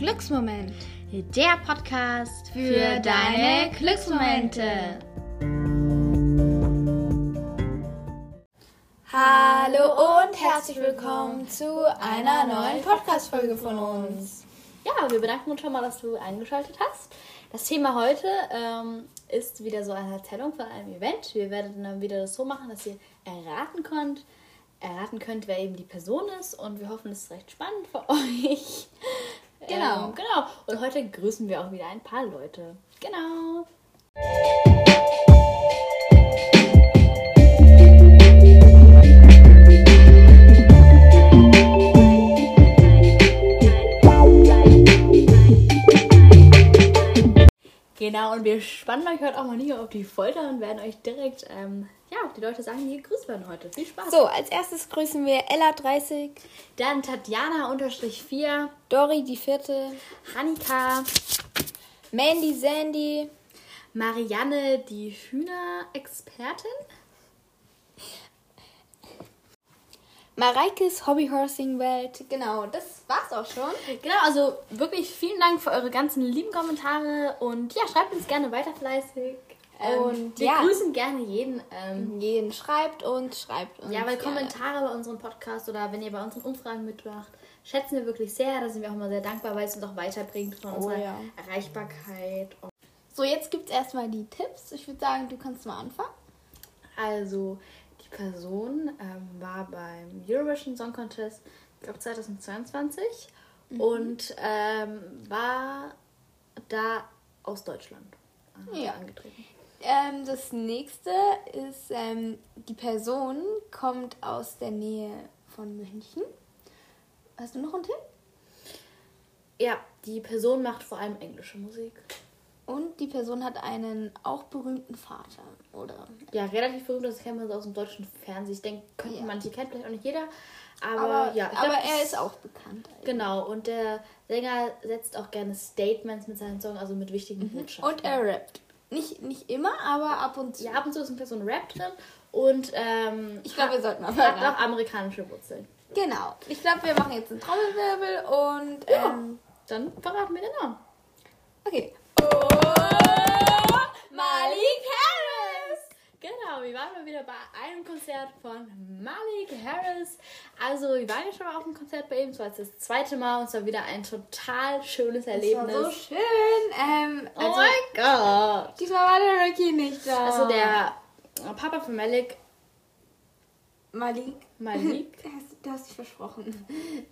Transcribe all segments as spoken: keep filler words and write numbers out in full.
Glücksmoment. Der Podcast für, für deine Glücksmomente. Hallo und herzlich willkommen zu einer neuen Podcast-Folge von uns. Ja, wir bedanken uns schon mal, dass du eingeschaltet hast. Das Thema heute ähm, ist wieder so eine Erzählung von einem Event. Wir werden dann wieder das so machen, dass ihr erraten könnt, erraten könnt, wer eben die Person ist. Und wir hoffen, es ist recht spannend für euch. Genau. Ähm, genau. Und heute grüßen wir auch wieder ein paar Leute. Genau. Genau, und wir spannen euch heute auch mal nicht auf die Folter und werden euch direkt, ähm, ja, die Leute sagen, die gegrüßt werden heute. Viel Spaß. So, als erstes grüßen wir Ella dreißig, Dann Tatjana vier, Dori die vierte, Annika, Mandy Sandy, Marianne, die Hühnerexpertin, Mareikes Hobbyhorsing-Welt. Genau, das war's auch schon. Genau, also wirklich vielen Dank für eure ganzen lieben Kommentare und ja, schreibt uns gerne weiter fleißig. Ähm, Und wir ja. grüßen gerne jeden. Ähm, Jeden schreibt uns, schreibt uns. ja, weil gerne. Kommentare bei unserem Podcast oder wenn ihr bei unseren Umfragen mitmacht, schätzen wir wirklich sehr. Da sind wir auch immer sehr dankbar, weil es uns auch weiterbringt von Oh, unserer ja. Erreichbarkeit. So, jetzt gibt's erstmal die Tipps. Ich würde sagen, du kannst mal anfangen. Also, die Person ähm, war beim Eurovision Song Contest, ich glaube zweitausendzweiundzwanzig, mhm. und ähm, war da aus Deutschland äh, Ja. angetreten. Ähm, das nächste ist, ähm, die Person kommt aus der Nähe von München. Hast du noch einen Tipp? Ja, die Person macht vor allem englische Musik. Und die Person hat einen auch berühmten Vater, oder? Ja, relativ berühmt, das kennt man so aus dem deutschen Fernsehen. Ich denke, könnten Ja. manche kennt, vielleicht auch nicht jeder. Aber, Aber, ja, ich aber glaub, er das- ist auch bekannt. eigentlich. Genau, und der Sänger setzt auch gerne Statements mit seinen Songs, also mit wichtigen Botschaften. Und er rappt. Nicht, nicht immer, aber ab und zu. Ja, ab und zu ist ein so ein Rap drin und ähm, Ich glaube, wir sollten mal hat weiter. auch amerikanische Wurzeln. Genau. Ich glaube, wir machen jetzt einen Trommelwirbel und... Ja. Ähm, Dann verraten wir den Namen. okay. Oh, Malik Harris! Genau, wir waren mal wieder bei einem Konzert von Malik Harris. Also, wir waren ja schon mal auf dem Konzert bei ihm, es war jetzt das zweite Mal und es war wieder ein total schönes Das Erlebnis. war so schön. Ähm, oh also, mein Gott! diesmal war der Ricky nicht da. Also, der Papa von Malik, Malik. Malik, Du hast, du hast dich versprochen.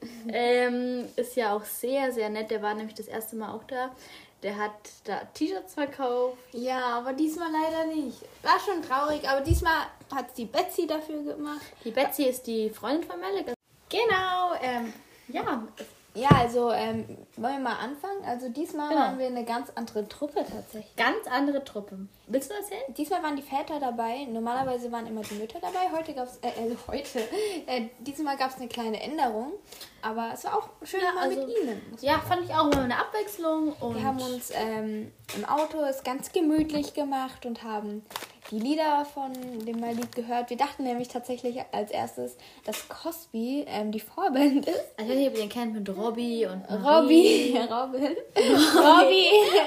ähm, ist ja auch sehr, sehr nett. Der war nämlich das erste Mal auch da. Der hat da T-Shirts verkauft. Ja, aber diesmal leider nicht. War schon traurig, aber diesmal hat die Betsy dafür gemacht. Die Betsy ist die Freundin von Malik. Genau, ähm, ja. Ja, also ähm, wollen wir mal anfangen? Also diesmal Genau. waren wir eine ganz andere Truppe tatsächlich. Ganz andere Truppe. Willst du erzählen? Diesmal waren die Väter dabei. Normalerweise waren immer die Mütter dabei. Heute gab es, äh, also heute, äh, diesmal gab es eine kleine Änderung. Aber es war auch schön Ja, mal also- mit ihnen. Ja, fand ich auch mal eine Abwechslung. Und Wir haben uns ähm, im Auto es ganz gemütlich gemacht und haben die Lieder von dem Malik gehört. Wir dachten nämlich tatsächlich als erstes, dass Cosby ähm, die Vorband ist. ich weiß nicht, ob ihr den kennt mit Robbie und Robby. Robin. Robby.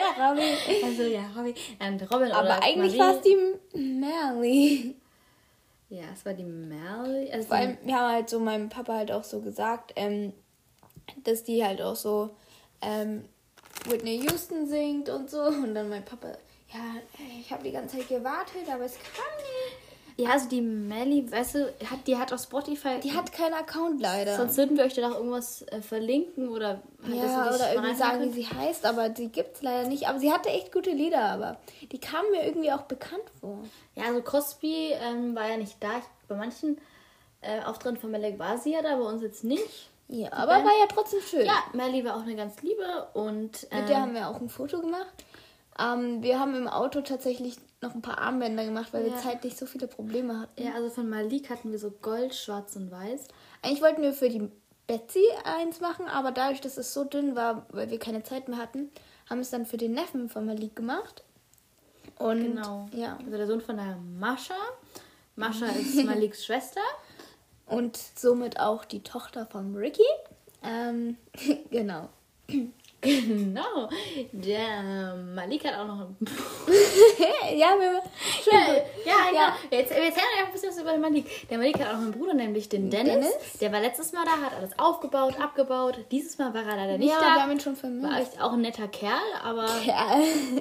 Robby. Also ja, Robbie. Und Robin Aber oder eigentlich Marie. war es die Melly. Ja, es war die Mel. Also Vor allem, wir haben halt so meinem Papa halt auch so gesagt, ähm, dass die halt auch so ähm, Whitney Houston singt und so. Und dann mein Papa, ja, ich habe die ganze Zeit gewartet, aber es kam nie. ja, also die Melly, weißt du, hat, die hat auf Spotify. Die hat keinen Account leider. Sonst würden wir euch da noch irgendwas äh, verlinken oder halt, dass ihr ja, dich oder mal irgendwie reinhören sagen, wie könnt. sie heißt, aber sie gibt's leider nicht. Aber sie hatte echt gute Lieder, aber die kamen mir irgendwie auch bekannt vor. Ja, also Cosby ähm, war ja nicht da. Ich, bei manchen äh, Auftritten von Malik war sie ja da, bei uns jetzt nicht. Ja, aber war ja trotzdem schön. Ja, Melly war auch eine ganz liebe und ähm, Mit der haben wir auch ein Foto gemacht. Ähm, wir haben im Auto tatsächlich noch ein paar Armbänder gemacht, weil Ja. wir zeitlich so viele Probleme hatten. ja, also von Malik hatten wir so Gold, Schwarz und Weiß. Eigentlich wollten wir für die Betsy eins machen, aber dadurch, dass es so dünn war, weil wir keine Zeit mehr hatten, haben wir es dann für den Neffen von Malik gemacht. Und Genau. ja. Also der Sohn von der Mascha. Mascha ist Maliks Schwester. Und somit auch die Tochter von Ricky. Ähm, genau. Genau. Der Malik hat auch noch einen ja, wir ja, ja, ja, ja. Jetzt, wir erzählen euch ein bisschen was über den Malik. Der Malik hat auch noch einen Bruder, nämlich den Dennis. Dennis. Der war letztes Mal da, hat alles aufgebaut, abgebaut. Dieses Mal war er leider nicht ja, da. Ja, wir haben ihn schon vermisst. War echt auch ein netter Kerl, aber... Kerl.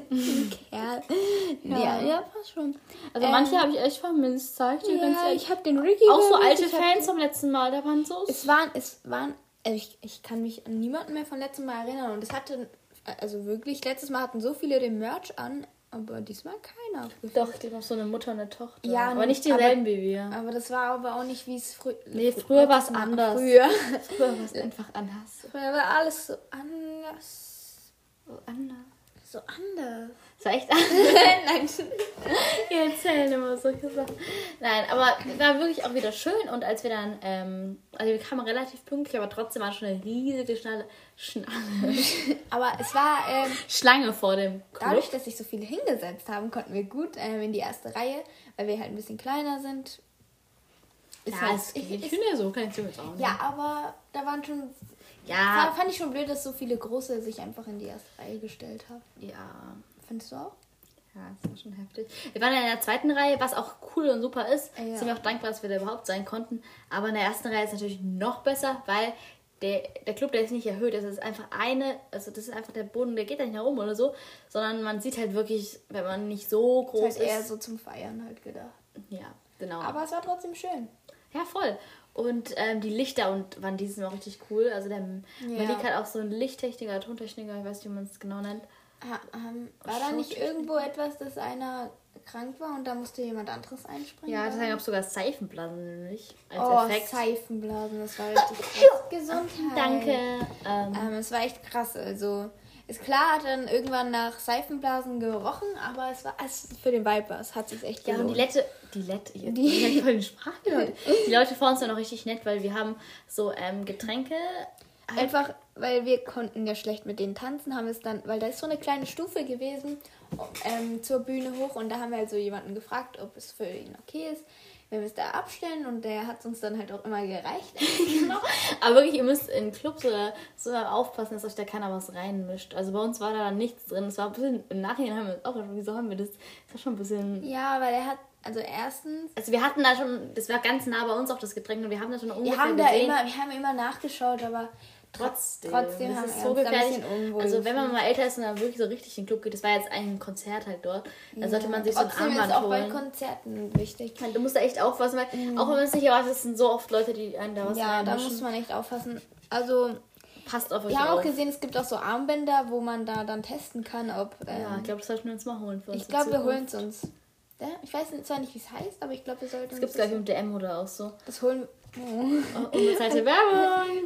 Kerl. Ja. ja, ja, passt schon. Also ähm, manche habe ich echt vermisst, sag ich dir ja, ganz ehrlich. ich habe den Ricky auch so alte Fans vom letzten Mal, da waren so... Es waren, es waren... Also ich, ich kann mich an niemanden mehr vom letzten Mal erinnern. Und es hatte... Also wirklich, letztes Mal hatten so viele den Merch an, aber diesmal keiner. Doch, die noch so eine Mutter und eine Tochter. Ja, aber nicht dieselben aber, wie wir. Aber das war aber auch nicht, wie es früher... Nee, früher war es anders. Früher, früher war es einfach anders. Früher war alles so anders. So anders. So anders. Das war echt anders. Nein, wir erzählen immer solche Sachen. Nein, aber war wirklich auch wieder schön. Und als wir dann, ähm, also wir kamen relativ pünktlich, aber trotzdem war schon eine riesige Schnalle, Schnalle. Aber es war ähm, Schlange vor dem Club. Dadurch, dass sich so viele hingesetzt haben, konnten wir gut ähm, in die erste Reihe, weil wir halt ein bisschen kleiner sind. Ist ja, halt, es geht. Ich, ich finde ja so, kann ich jetzt auch nicht. Ja, aber da waren schon... Ja. Fand ich schon blöd, dass so viele Große sich einfach in die erste Reihe gestellt haben. Ja. Findest du auch? Ja, das war schon heftig. Wir waren ja in der zweiten Reihe, was auch cool und super ist. Ja. Sind wir auch dankbar, dass wir da überhaupt sein konnten. Aber in der ersten Reihe ist es natürlich noch besser, weil der, der Club, der ist nicht erhöht. Das ist einfach eine, also das ist einfach der Boden, der geht da nicht herum oder so. Sondern man sieht halt wirklich, wenn man nicht so groß ist. Das ist halt eher so zum Feiern halt gedacht. Ja, genau. Aber es war trotzdem schön. Ja, voll. Und ähm, die Lichter und waren dieses Mal richtig cool. Also der ja. Malik hat auch so einen Lichttechniker, Tontechniker, ich weiß nicht, wie man es genau nennt. Ha, ähm, war da nicht irgendwo etwas, dass einer krank war und da musste jemand anderes einspringen? Ja, das gab sogar Seifenblasen nämlich als oh, Effekt. Seifenblasen, das war richtig krass. Gesundheit. Danke. Ähm, ähm, es war echt krass, also... Ist klar, hat dann irgendwann nach Seifenblasen gerochen, aber es war es für den Viper, es hat sich echt gelohnt. Ja, und die Lette, die Lette, ich die, voll den Sprache gehört. Die Leute vor uns waren noch richtig nett, weil wir haben so ähm, Getränke. Halt einfach, weil wir konnten ja schlecht mit denen tanzen, haben wir es dann, weil da ist so eine kleine Stufe gewesen ähm, zur Bühne hoch und da haben wir halt so jemanden gefragt, ob es für ihn okay ist, wenn wir es da abstellen und der hat uns dann halt auch immer gereicht. Genau. Aber wirklich, ihr müsst in Clubs oder so aufpassen, dass euch da keiner was reinmischt. Also bei uns war da nichts drin. Es war ein bisschen, im Nachhinein haben wir uns auch gedacht, wieso haben wir das? Das war schon ein bisschen... Ja, weil er hat, also erstens... Also wir hatten da schon, das war ganz nah bei uns auch das Getränk und wir haben da schon ungefähr wir haben gesehen. Da immer, wir haben immer nachgeschaut, aber... Trotzdem, Trotzdem das haben ist wir so uns gefährlich. ein bisschen unwohl Also wenn man mal älter ist und dann wirklich so richtig in den Club geht, das war jetzt ein Konzert halt dort, dann sollte man sich so ein Armband ist auch holen. bei Konzerten wichtig. Du musst da echt aufpassen, weil mhm. auch wenn man es nicht erwartet, es sind so oft Leute, die einen da was Ja, da muss man echt aufpassen. Also passt auf euch wir auf. haben auch gesehen, es gibt auch so Armbänder, wo man da dann testen kann, ob... Ähm, ja, ich glaube, das sollten wir uns mal holen für uns. Ich glaube, wir holen es uns. Ja, ich weiß zwar nicht, wie es heißt, aber ich glaube, wir sollten... Das gibt es gleich im D M oder auch so. Das holen... Oh. Unbezahlte Werbung!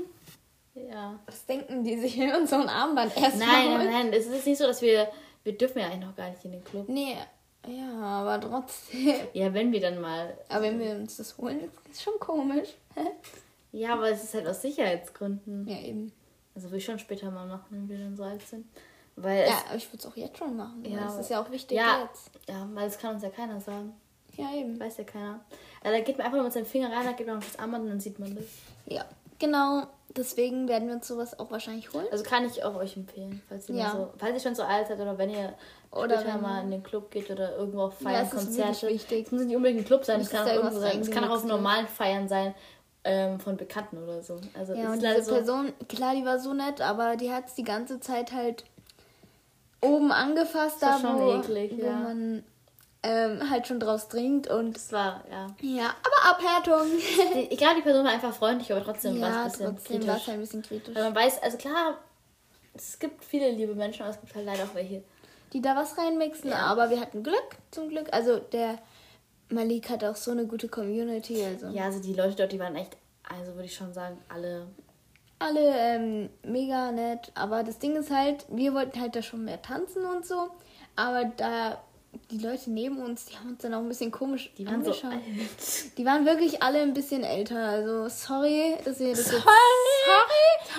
Ja. Was denken die sich in so ein Armband erst Nein, nein, nein. Es ist nicht so, dass wir... Wir dürfen ja eigentlich noch gar nicht in den Club. Nee, ja, aber trotzdem. Ja, wenn wir dann mal... Aber wenn wir uns das holen, ist das schon komisch. Ja, aber es ist halt aus Sicherheitsgründen. Ja, eben. Also will ich schon später mal machen, wenn wir dann so alt sind. Weil ja, aber ich würde es auch jetzt schon machen. Ja, das ist ja auch wichtig ja, jetzt. Ja, weil das kann uns ja keiner sagen. Ja, eben. Weiß ja keiner. Also, da geht man einfach nur mit seinem Finger rein, da geht man auf das Armband und dann sieht man das. Ja, genau. Deswegen werden wir uns sowas auch wahrscheinlich holen. Also kann ich auch euch empfehlen, falls ihr, ja. so, falls ihr schon so alt seid oder wenn ihr oder später wenn mal in den Club geht oder irgendwo auf Feiern, ja, Konzerte. Es muss nicht unbedingt ein Club sein, es kann auch irgendwo sein. Es kann auch auf normalen Feiern sein, ähm, von Bekannten oder so. Also ja, ist und diese so Person, klar, die war so nett, aber die hat es die ganze Zeit halt oben angefasst, da schon wo, eklig, wo ja. man ähm, halt schon draus trinkt und das war, ja. Ja, aber Abhärtung. Ich glaube, die Person war einfach freundlich, aber trotzdem ja, war es ein bisschen trotzdem kritisch. war es ein bisschen kritisch. Weil man weiß, also klar, es gibt viele liebe Menschen, aber es gibt halt leider auch welche, die da was reinmixen, ja. Aber wir hatten Glück, zum Glück. Also der Malik hat auch so eine gute Community. Also. Ja, also die Leute dort, die waren echt, also würde ich schon sagen, alle... Alle ähm, mega nett, aber das Ding ist halt, wir wollten halt da schon mehr tanzen und so, aber da die Leute neben uns, die haben uns dann auch ein bisschen komisch die waren angeschaut. So alt. Die waren wirklich alle ein bisschen älter, also sorry, dass ihr das sorry, jetzt... Sorry! Sorry,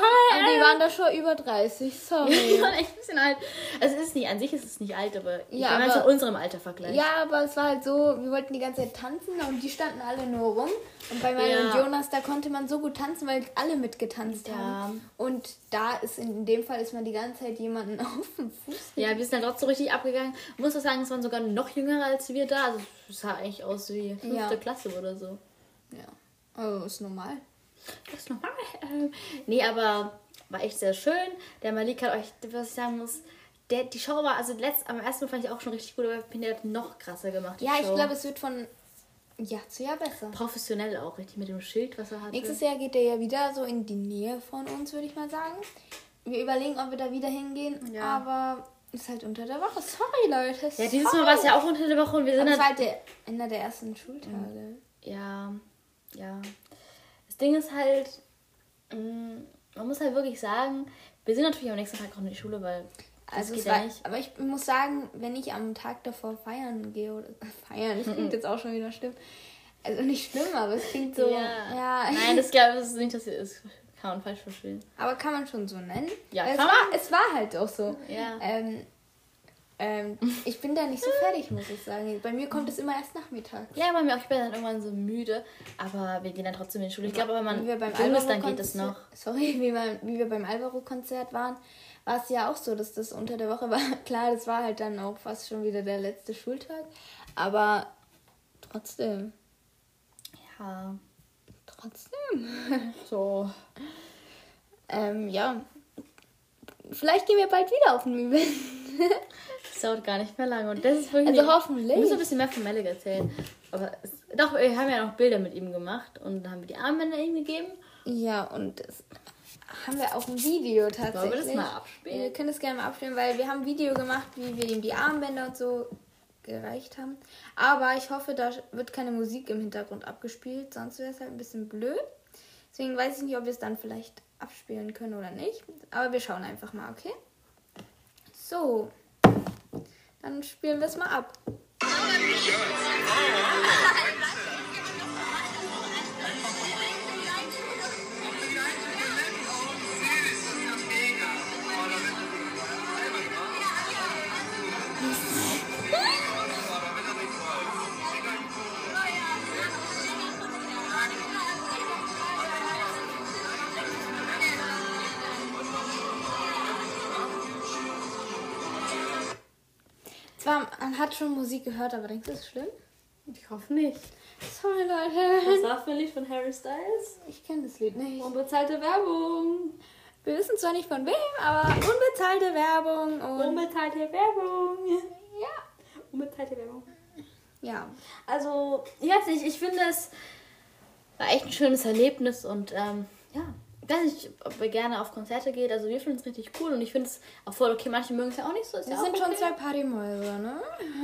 die waren da schon über dreißig, sorry. Ja, die waren echt ein bisschen alt. Also es ist nicht, an sich ist es nicht alt, aber Ja, wenn man es aber- zu unserem Alter vergleicht. Ja, aber es war halt so, wir wollten die ganze Zeit tanzen und die standen alle nur rum. Und bei Mario Ja. und Jonas, da konnte man so gut tanzen, weil alle mitgetanzt Ja. haben. Und da ist, in dem Fall ist man die ganze Zeit jemanden auf dem Fuß. Ja, wir sind dann trotzdem richtig abgegangen. Ich muss auch sagen, es waren sogar noch jünger als wir da. Also es sah eigentlich aus wie fünfte Ja. Klasse oder so. Ja, oh, ist normal. Das ist normal. Ähm, nee, aber war echt sehr schön. Der Malik hat euch, was ich sagen muss, der, die Show war, also letzt, am ersten Mal fand ich auch schon richtig gut, aber ich finde, der hat noch krasser gemacht. Die Ja, ich Show. glaube, es wird von Jahr zu Jahr besser. Professionell auch, richtig mit dem Schild, was er hatte. Nächstes Jahr geht er ja wieder so in die Nähe von uns, würde ich mal sagen. Wir überlegen, ob wir da wieder hingehen, Ja. aber ist halt unter der Woche. Sorry, Leute. Ja, dieses Mal war es ja auch unter der Woche und wir sind Das halt... war halt der, einer der ersten Schultage. Ja, ja. Das Ding ist halt, mh, man muss halt wirklich sagen, wir sind natürlich am nächsten Tag auch in die Schule, weil das Also geht es ja war, nicht. aber ich muss sagen, wenn ich am Tag davor feiern gehe oder feiern, das klingt jetzt auch schon wieder schlimm. Also nicht schlimm, aber es klingt so. Ja. Ja. Nein, das glaube ich nicht, dass ihr es kann man falsch verstehen. Aber kann man schon so nennen? Ja, Weil es kann war, man. es war halt auch so. Ja. Ähm, ähm, ich bin da nicht so fertig, muss ich sagen. Bei mir kommt es immer erst nachmittags. Ja, bei mir auch, ich bin dann irgendwann so müde, aber wir gehen dann trotzdem in die Schule. Ich glaube, wenn man Wie wir beim jung ist, dann Alvaro geht es noch. Sorry, wie, wir, wie wir beim Alvaro-Konzert waren, war es ja auch so, dass das unter der Woche war. Klar, das war halt dann auch fast schon wieder der letzte Schultag. Aber trotzdem. Ja, Trotzdem. so. Ähm, ja. Vielleicht gehen wir bald wieder auf ein Event. Das dauert gar nicht mehr lange und das ist wirklich... Also hoffentlich. Wir müssen ein bisschen mehr von Malik erzählen. Aber es, doch, wir haben ja noch Bilder mit ihm gemacht und dann haben wir die Armbänder ihm gegeben. Ja, und das haben wir auch ein Video tatsächlich. Wollen wir das mal abspielen? Wir können das gerne mal abspielen, weil wir haben ein Video gemacht, wie wir ihm die Armbänder und so gereicht haben. Aber ich hoffe, da wird keine Musik im Hintergrund abgespielt, sonst wäre es halt ein bisschen blöd. Deswegen weiß ich nicht, ob wir es dann vielleicht abspielen können oder nicht. Aber wir schauen einfach mal, okay? So. Dann spielen wir es mal ab. Zwar, man hat schon Musik gehört, aber denkst du, das ist schlimm? Ich hoffe nicht. Sorry, Leute. Das war für ein Lied von Harry Styles. Ich kenne das Lied nicht. Unbezahlte Werbung. Wir wissen zwar nicht von wem, aber unbezahlte Werbung und... Unbezahlte Werbung. Ja. Unbezahlte Werbung. Ja. Also, ich weiß nicht, ich finde es war echt ein schönes Erlebnis und ähm, ja, ich weiß nicht, ob ihr gerne auf Konzerte geht. Also wir finden es richtig cool und ich finde es auch voll okay. Manche mögen es ja auch nicht so. Ist Wir ja sind auch schon okay. zwei Partymäuse, ne?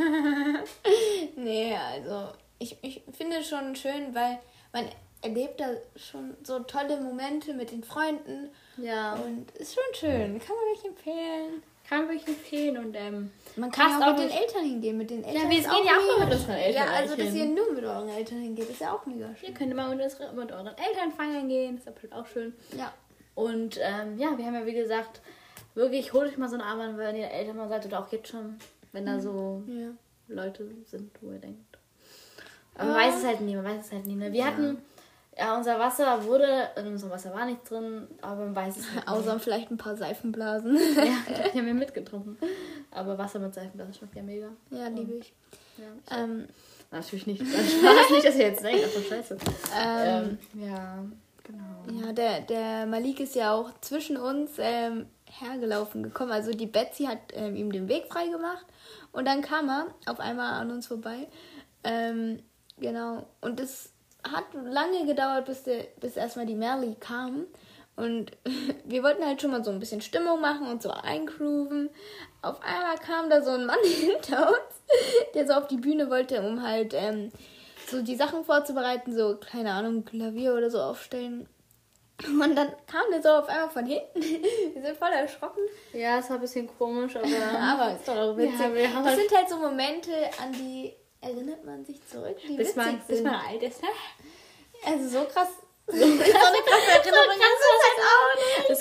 Nee, also ich, ich finde es schon schön, weil man erlebt da schon so tolle Momente mit den Freunden. Ja, Und ist schon schön. Kann man euch empfehlen. kann wirklich empfehlen und ähm, Man kann passt ja auch auch mit den nicht- Eltern hingehen. Mit den Eltern Ja, wir ist gehen ja auch mega mal mit unseren schön. Eltern Ja, also dass hin. ihr nur mit euren Eltern hingeht, ist ja auch mega schön. ihr könnt mal mit, unsere, mit euren Eltern feiern gehen. Ist absolut auch schön. Ja. Und ähm, ja, wir haben ja wie gesagt, wirklich, holt euch mal so eine Armband, wenn ihr Eltern mal seid oder auch jetzt schon, wenn da so Ja. Leute sind, wo ihr denkt. Aber man weiß es halt nie, man weiß es halt nie. Ne? Wir hatten, ja, unser Wasser wurde, in unserem Wasser war nichts drin, aber man weiß es halt Außer vielleicht ein paar Seifenblasen. nicht. Ja, die haben wir mitgetrunken. Aber Wasser mit Seifenblasen schmeckt ja mega. Ja, liebe ich. Ja. Ähm, Natürlich nicht. Das Spaß nicht, dass ihr jetzt denkt, ach scheiße. ähm, Ähm, ja, genau. ja, der, der Malik ist ja auch zwischen uns ähm, hergelaufen gekommen. Also die Betsy hat ähm, ihm den Weg frei gemacht. Und dann kam er auf einmal an uns vorbei. Ähm, genau. Und es hat lange gedauert, bis, der, bis erstmal die Merli kam. Und wir wollten halt schon mal so ein bisschen Stimmung machen und so eingrooven. Auf einmal kam da so ein Mann hinter uns, der so auf die Bühne wollte, um halt ähm, so die Sachen vorzubereiten, so, keine Ahnung, Klavier oder so aufstellen. Und dann kam der so auf einmal von hinten. Wir sind voll erschrocken. Ja, es war ein bisschen komisch, aber... Aber ist doch auch witzig. Ja, wir haben das halt- sind halt so Momente, an die erinnert man sich zurück, die bis witzig man, bis sind. man alt ist, ne? Also so krass. So eine krasse Erinnerung. Das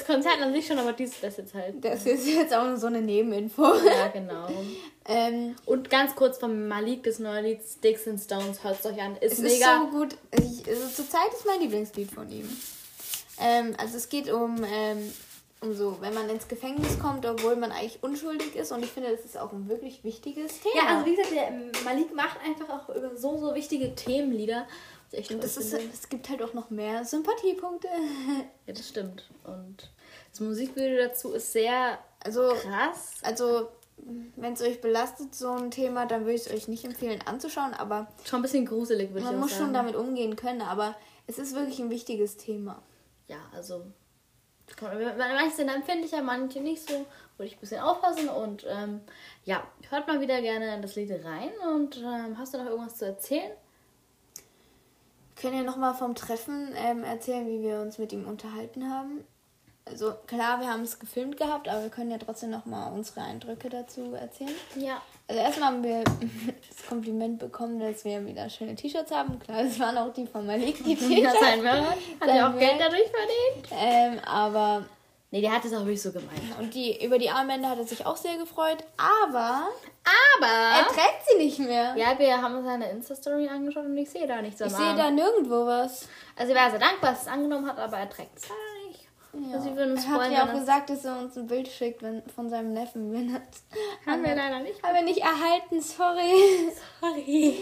das Konzert an sich schon, aber dies das jetzt halt. Das ist jetzt auch nur so eine Nebeninfo. Ja, genau. ähm, Und ganz kurz vom Malik, das neue Lied Sticks and Stones, hört es euch an. Ist es mega. ist so gut. Ich, also zurzeit ist mein Lieblingslied von ihm. Ähm, also es geht um, ähm, um so, wenn man ins Gefängnis kommt, obwohl man eigentlich unschuldig ist. Und ich finde, das ist auch ein wirklich wichtiges Thema. Ja, also wie gesagt, der Malik macht einfach auch über so, so wichtige Themenlieder. Echt und das ist, es gibt halt auch noch mehr Sympathiepunkte. Ja, das stimmt. Und das Musikvideo dazu ist sehr also, krass. Also, wenn es euch belastet, so ein Thema, dann würde ich es euch nicht empfehlen anzuschauen, aber schon ein bisschen gruselig, würde ich man auch muss sagen. schon damit umgehen können, aber es ist wirklich ein wichtiges Thema. Ja, also manche sind empfindlicher, manche nicht so. Würde ich ein bisschen aufpassen und ähm, ja, hört mal wieder gerne in das Lied rein und ähm, hast du noch irgendwas zu erzählen? Können wir nochmal vom Treffen ähm, erzählen, wie wir uns mit ihm unterhalten haben? Also klar, wir haben es gefilmt gehabt, aber wir können ja trotzdem nochmal unsere Eindrücke dazu erzählen. Ja. Also erstmal haben wir das Kompliment bekommen, dass wir wieder schöne T-Shirts haben. Klar, das waren auch die von Malik, die T-Shirts. Ja, sein Merch. Hat er auch Geld dadurch verdient? Ähm, aber... Nee, der hat es auch wirklich so gemeint. Und die, über die Armbänder hat er sich auch sehr gefreut, aber... Aber... Er trägt sie nicht mehr. Ja, wir haben seine Insta-Story angeschaut und ich sehe da nichts am Ich sehe da nirgendwo was. Also er war sehr dankbar, dass er es angenommen hat, aber er trägt es leider nicht. Ja. Also wir würden uns er hat freuen, ja auch wenn gesagt, dass er uns ein Bild schickt wenn, von seinem Neffen. Wenn haben wir leider nicht. Haben wir nicht erhalten, sorry. Sorry.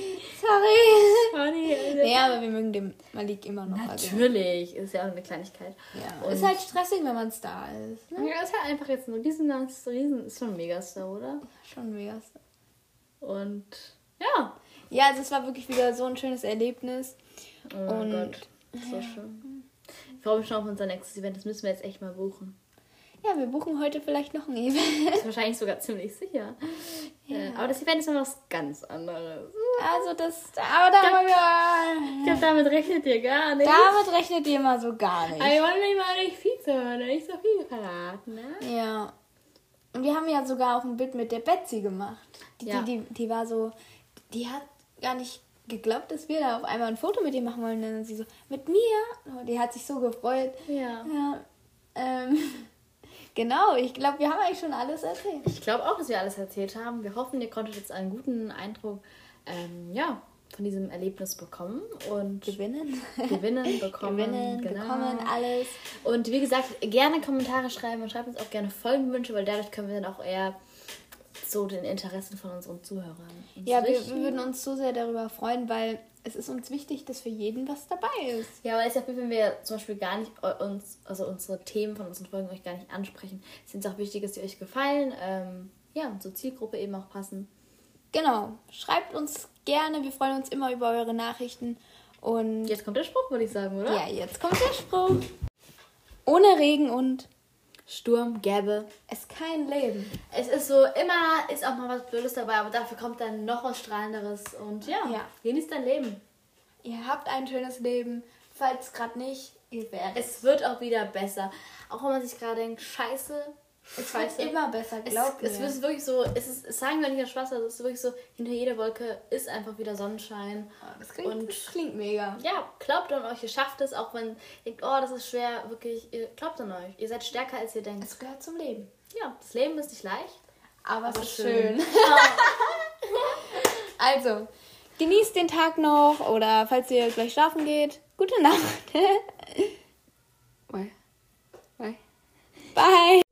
Sorry. Sorry. Also Nee, aber wir mögen den Malik immer noch. Natürlich, ist ja auch eine Kleinigkeit. Ja. Ist halt stressig, wenn man Star ist. Ne? Ja, ist halt einfach jetzt nur diesen riesen, ist schon ein Megastar, oder? Ja, schon mega Star. Und ja. Ja, also es war wirklich wieder so ein schönes Erlebnis. Oh mein Und Gott, so ja. schön. Ich freue mich schon auf unser nächstes Event, das müssen wir jetzt echt mal buchen. Ja, wir buchen heute vielleicht noch ein Event. Das ist wahrscheinlich sogar ziemlich sicher. Ja. Äh, aber das Event ist noch was ganz anderes. Also das, aber da haben wir... Ich glaube, damit rechnet ihr gar nicht. Damit rechnet ihr mal so gar nicht. Aber ich wollte nicht mal nicht viel zu hören, nicht so viel verraten, ne? Ja. Und wir haben ja sogar auch ein Bild mit der Betsy gemacht. Die, ja. die, die, die war so, die hat gar nicht geglaubt, dass wir da auf einmal ein Foto mit ihr machen wollen. Und dann sie so, mit mir? Oh, die hat sich so gefreut. Ja. Ja. Ähm, genau, ich glaube, wir haben eigentlich schon alles erzählt. Ich glaube auch, dass wir alles erzählt haben. Wir hoffen, ihr konntet jetzt einen guten Eindruck ähm, ja, von diesem Erlebnis bekommen. Und gewinnen. Gewinnen, bekommen. Gewinnen, genau. bekommen, alles. Und wie gesagt, gerne Kommentare schreiben und schreibt uns auch gerne Folgenwünsche, weil dadurch können wir dann auch eher so den Interessen von unseren Zuhörern uns Ja, wir, richten. wir würden uns so sehr darüber freuen, weil es ist uns wichtig, dass für jeden was dabei ist. Ja, weil es ja, wenn wir zum Beispiel gar nicht uns, also unsere Themen von unseren Folgen euch gar nicht ansprechen, ist es auch wichtig, dass die euch gefallen, ähm, ja, und zur Zielgruppe eben auch passen. Genau. Schreibt uns gerne, wir freuen uns immer über eure Nachrichten. Und jetzt kommt der Spruch, würde ich sagen, oder? Ja, jetzt kommt der Spruch. Ohne Regen und Sturm gäbe es kein Leben. Es ist so, immer ist auch mal was Blödes dabei, aber dafür kommt dann noch was Strahlenderes. Und ja, ja. genießt dein Leben. Ihr habt ein schönes Leben. Falls gerade nicht, ihr werdet. Es wird auch wieder besser. Auch wenn man sich gerade denkt, scheiße, es scheiße. wird immer besser, glaubt es, mir. Es ist wirklich so, es ist, es sagen wir nicht aus Spaß, es ist wirklich so, hinter jeder Wolke ist einfach wieder Sonnenschein. Das klingt, und das klingt mega. Ja, glaubt an euch, ihr schafft es, auch wenn ihr denkt, oh, das ist schwer, wirklich, ihr glaubt an euch. Ihr seid stärker, als ihr denkt. Es gehört zum Leben. Ja, das Leben ist nicht leicht, aber, aber es ist schön. schön. Also, genießt den Tag noch oder falls ihr gleich schlafen geht, gute Nacht. Bye. Bye. Bye.